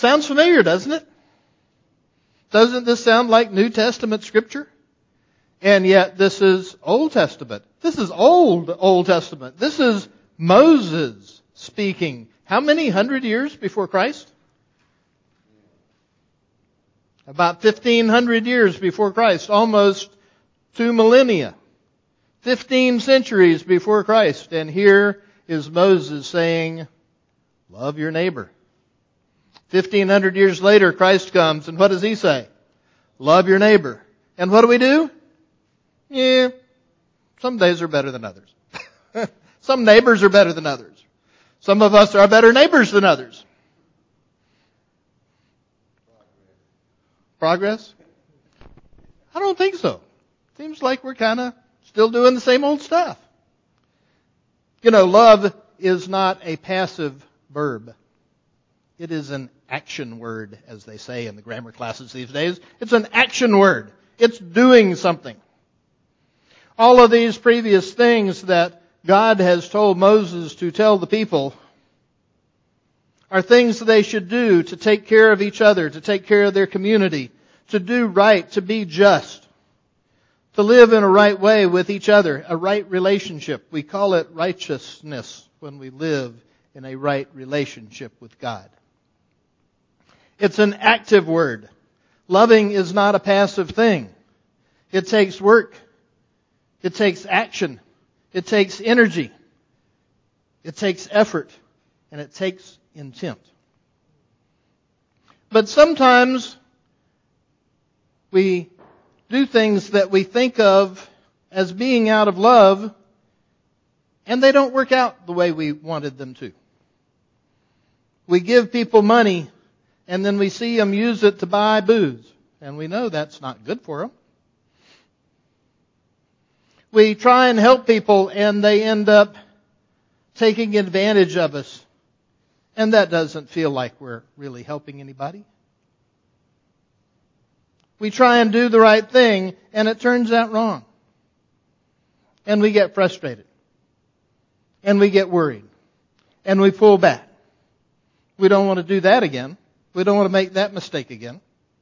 Sounds familiar, doesn't it? Doesn't this sound like New Testament scripture? And yet this is Old Testament. This is Old Testament. This is Moses speaking. How many hundred years before Christ? About 1,500 years before Christ. Almost 2 millennia. 15 centuries before Christ. And here is Moses saying, love your neighbor. 1,500 years later, Christ comes, and what does He say? Love your neighbor. And what do? Yeah, some days are better than others. Some neighbors are better than others. Some of us are better neighbors than others. Progress? I don't think so. Seems like we're kind of still doing the same old stuff. You know, love is not a passive verb. It is an action word, as they say in the grammar classes these days. It's an action word. It's doing something. All of these previous things that God has told Moses to tell the people are things that they should do to take care of each other, to take care of their community, to do right, to be just, to live in a right way with each other, a right relationship. We call it righteousness when we live in a right relationship with God. It's an active word. Loving is not a passive thing. It takes work. It takes action. It takes energy. It takes effort. And it takes intent. But sometimes we do things that we think of as being out of love, and they don't work out the way we wanted them to. We give people money, and then we see them use it to buy booze. And we know that's not good for them. We try and help people, and they end up taking advantage of us. And that doesn't feel like we're really helping anybody. We try and do the right thing, and it turns out wrong. And we get frustrated. And we get worried. And we pull back. We don't want to do that again. We don't want to make that mistake again.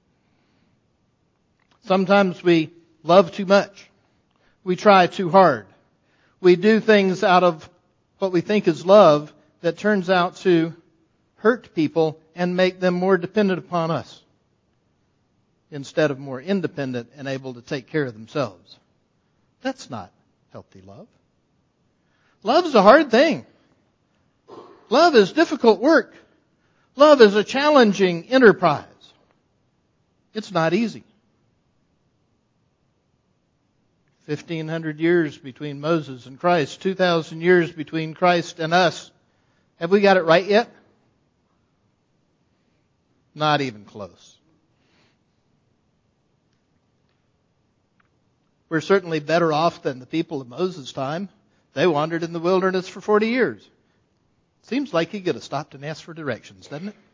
Sometimes we love too much. We try too hard. We do things out of what we think is love that turns out to hurt people and make them more dependent upon us instead of more independent and able to take care of themselves. That's not healthy love. Love is a hard thing. Love is difficult work. Love is a challenging enterprise. It's not easy. 1,500 years between Moses and Christ, 2,000 years between Christ and us. Have we got it right yet? Not even close. We're certainly better off than the people of Moses' time. They wandered in the wilderness for 40 years. Seems like he could have stopped and asked for directions, doesn't it?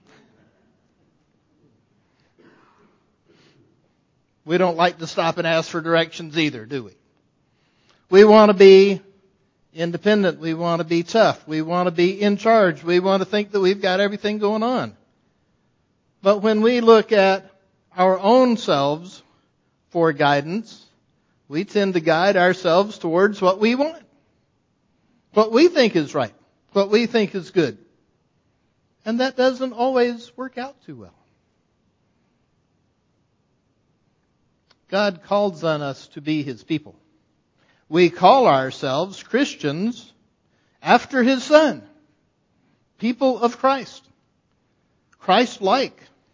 We don't like to stop and ask for directions either, do we? We want to be independent. We want to be tough. We want to be in charge. We want to think that we've got everything going on. But when we look at our own selves for guidance, we tend to guide ourselves towards what we want, what we think is right, what we think is good. And that doesn't always work out too well. God calls on us to be His people. We call ourselves Christians after His Son. People of Christ. Christ-like.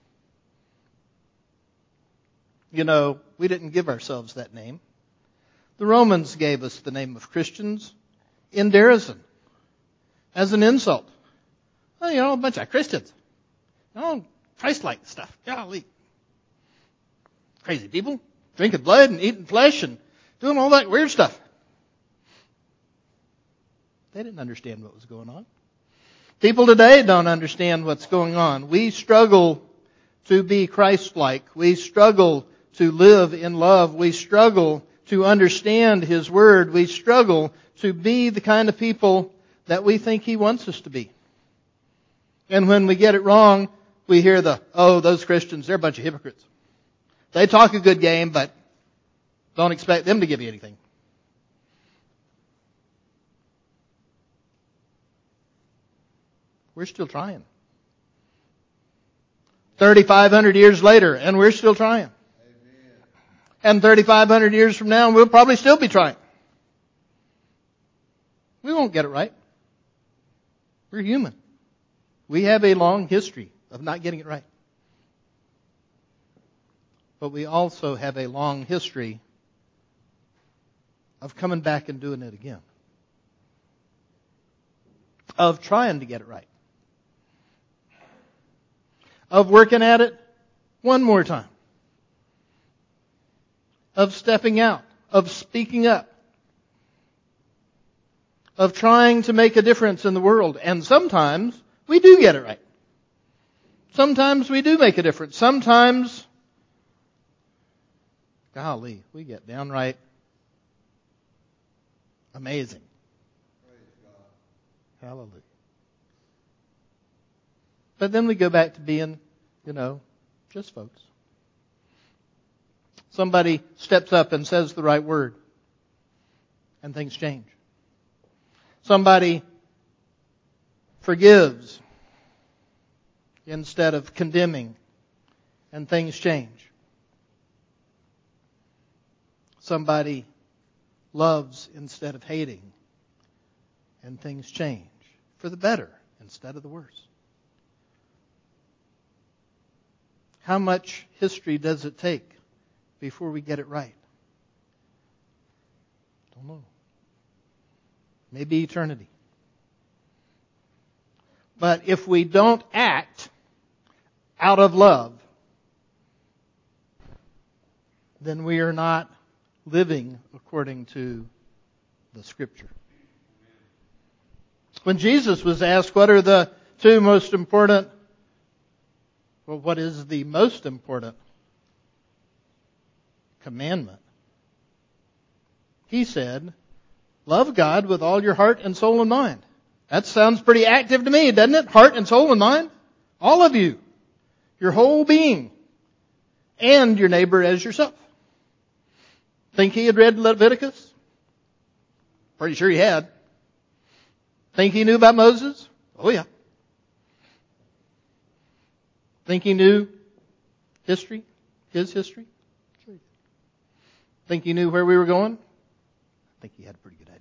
You know, we didn't give ourselves that name. The Romans gave us the name of Christians in derision, as an insult. Oh, you know, a bunch of Christians. Oh, Christ-like stuff. Golly. Crazy people. Drinking blood and eating flesh and doing all that weird stuff. They didn't understand what was going on. People today don't understand what's going on. We struggle to be Christ-like. We struggle to live in love. We struggle to understand His Word. We struggle to be the kind of people that we think He wants us to be. And when we get it wrong, we hear those Christians, they're a bunch of hypocrites. They talk a good game, but don't expect them to give you anything. We're still trying. 3,500 years later, and we're still trying. Amen. And 3,500 years from now, we'll probably still be trying. We won't get it right. We're human. We have a long history of not getting it right. But we also have a long history of coming back and doing it again. Of trying to get it right. Of working at it one more time. Of stepping out. Of speaking up. Of trying to make a difference in the world. And sometimes we do get it right. Sometimes we do make a difference. Sometimes, golly, we get downright amazing. Hallelujah. But then we go back to being, just folks. Somebody steps up and says the right word, and things change. Somebody forgives instead of condemning, and things change. Somebody loves instead of hating, and things change for the better instead of the worse. How much history does it take before we get it right? Don't know. Maybe eternity. But if we don't act out of love, then we are not living according to the Scripture. When Jesus was asked what are the two most important, what is the most important commandment? He said, love God with all your heart and soul and mind. That sounds pretty active to me, doesn't it? Heart and soul and mind. All of you. Your whole being. And your neighbor as yourself. Think he had read Leviticus? Pretty sure he had. Think he knew about Moses? Oh yeah. Think he knew history? His history? Sure. Think he knew where we were going? I think he had a pretty good idea.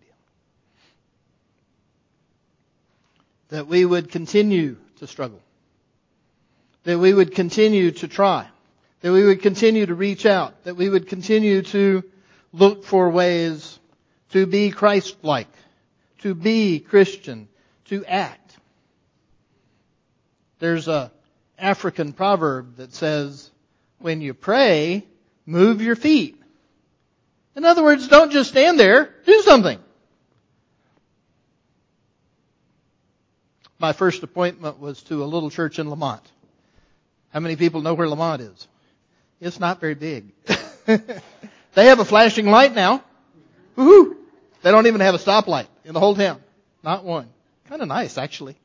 That we would continue to struggle. That we would continue to try. That we would continue to reach out. That we would continue to look for ways to be Christ-like. To be Christian. To act. There's a African proverb that says, when you pray, move your feet. In other words, don't just stand there, do something. My first appointment was to a little church in Lamont. How many people know where Lamont is? It's not very big. They have a flashing light now. Woohoo! They don't even have a stoplight in the whole town. Not one. Kind of nice, actually.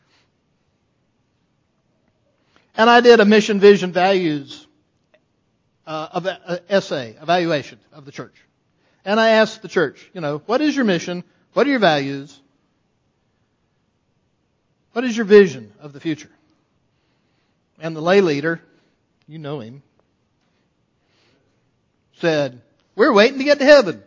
And I did a mission, vision, values essay, evaluation of the church. And I asked the church, what is your mission? What are your values? What is your vision of the future? And the lay leader, you know him, said, we're waiting to get to heaven.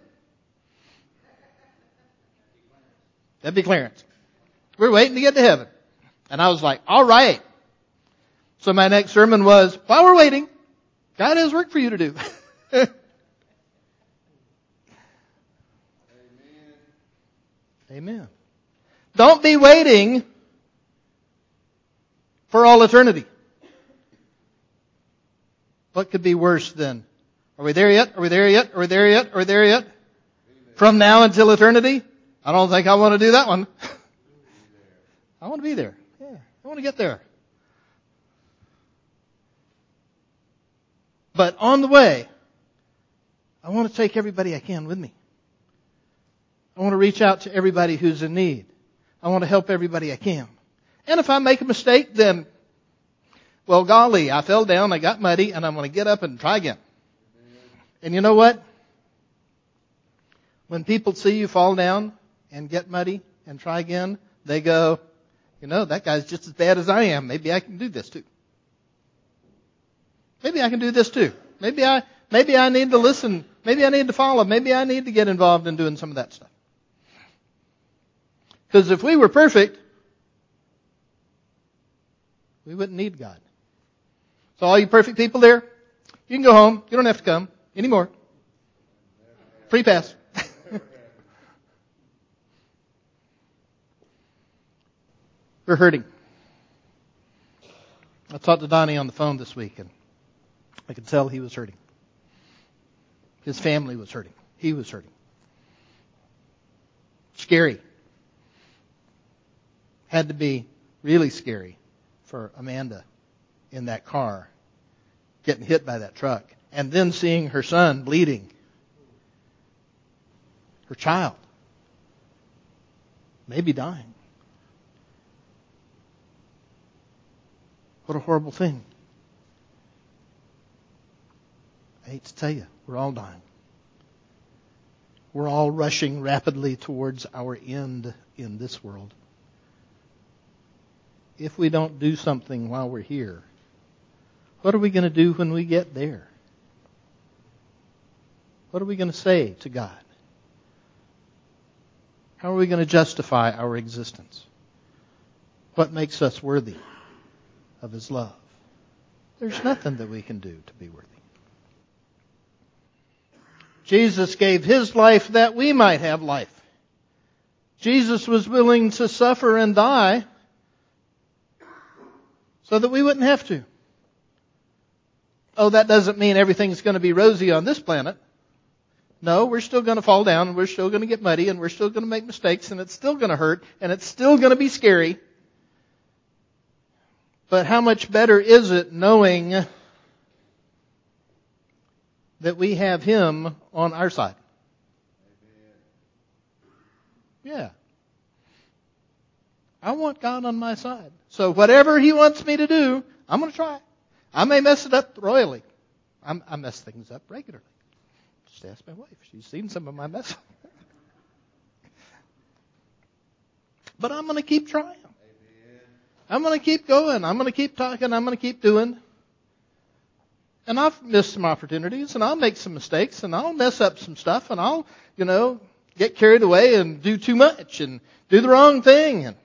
That'd be Clarence. We're waiting to get to heaven. And I was like, all right. So my next sermon was, while we're waiting, God has work for you to do. Amen. Amen. Don't be waiting for all eternity. What could be worse than, are we there yet? Are we there yet? Are we there yet? Are we there yet? From now until eternity? I don't think I want to do that one. I want to be there. Yeah, I want to get there. But on the way, I want to take everybody I can with me. I want to reach out to everybody who's in need. I want to help everybody I can. And if I make a mistake, then well, golly, I fell down, I got muddy, and I'm going to get up and try again. And you know what? When people see you fall down and get muddy and try again, they go, that guy's just as bad as I am. Maybe I can do this too. Maybe I can do this too. Maybe I need to listen. Maybe I need to follow. Maybe I need to get involved in doing some of that stuff. Because if we were perfect, we wouldn't need God. So all you perfect people there, you can go home. You don't have to come anymore. Free pass. We're hurting. I talked to Donnie on the phone this week, and I could tell he was hurting. His family was hurting. He was hurting. Scary. Had to be really scary for Amanda in that car, getting hit by that truck, and then seeing her son bleeding. Her child. Maybe dying. What a horrible thing. I hate to tell you, we're all dying. We're all rushing rapidly towards our end in this world. If we don't do something while we're here, what are we going to do when we get there? What are we going to say to God? How are we going to justify our existence? What makes us worthy of His love? There's nothing that we can do to be worthy. Jesus gave His life that we might have life. Jesus was willing to suffer and die so that we wouldn't have to. Oh, that doesn't mean everything's going to be rosy on this planet. No, we're still going to fall down, and we're still going to get muddy, and we're still going to make mistakes, and it's still going to hurt, and it's still going to be scary. But how much better is it knowing that we have Him on our side? Yeah. I want God on my side. So whatever He wants me to do, I'm going to try. I may mess it up royally. I mess things up regularly. Just ask my wife. She's seen some of my mess. But I'm going to keep trying. I'm going to keep going. I'm going to keep talking. I'm going to keep doing. And I've missed some opportunities, and I'll make some mistakes, and I'll mess up some stuff, and I'll, get carried away and do too much and do the wrong thing. And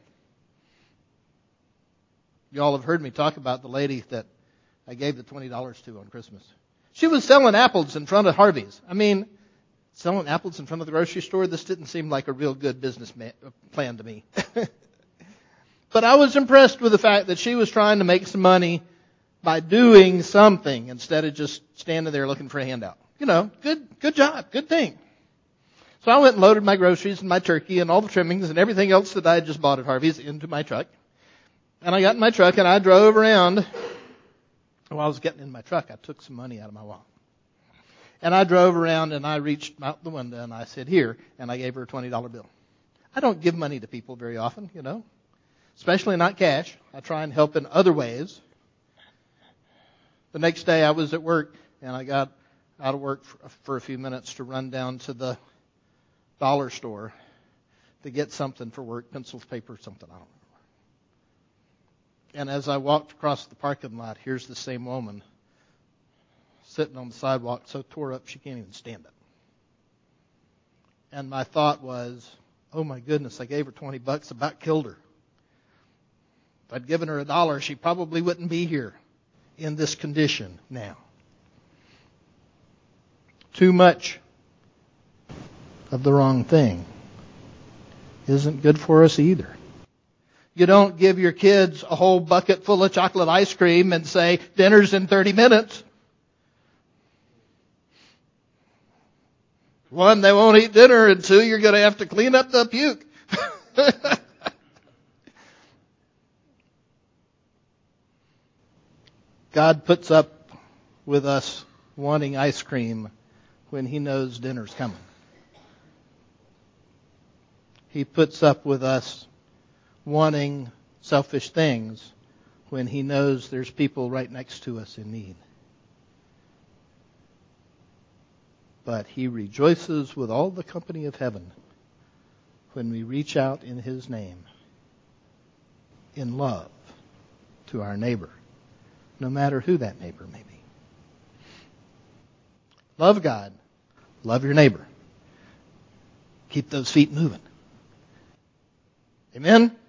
you all have heard me talk about the lady that I gave the $20 to on Christmas. She was selling apples in front of Harvey's. Selling apples in front of the grocery store, this didn't seem like a real good business plan to me. But I was impressed with the fact that she was trying to make some money by doing something instead of just standing there looking for a handout. Good job, good thing. So I went and loaded my groceries and my turkey and all the trimmings and everything else that I had just bought at Harvey's into my truck. And I got in my truck and I drove around. While I was getting in my truck, I took some money out of my wallet. And I drove around and I reached out the window and I said, "Here," and I gave her a $20 bill. I don't give money to people very often, especially not cash. I try and help in other ways. The next day I was at work and I got out of work for a few minutes to run down to the dollar store to get something for work, pencils, paper, something, I don't remember. And as I walked across the parking lot, here's the same woman sitting on the sidewalk so tore up she can't even stand up. And my thought was, oh my goodness, I gave her $20, about killed her. If I'd given her $1, she probably wouldn't be here in this condition now. Too much of the wrong thing isn't good for us either. You don't give your kids a whole bucket full of chocolate ice cream and say, dinner's in 30 minutes. One, they won't eat dinner, and two, you're going to have to clean up the puke. God puts up with us wanting ice cream when He knows dinner's coming. He puts up with us wanting selfish things when he knows there's people right next to us in need. But he rejoices with all the company of heaven when we reach out in his name in love to our neighbor, no matter who that neighbor may be. Love God. Love your neighbor. Keep those feet moving. Amen?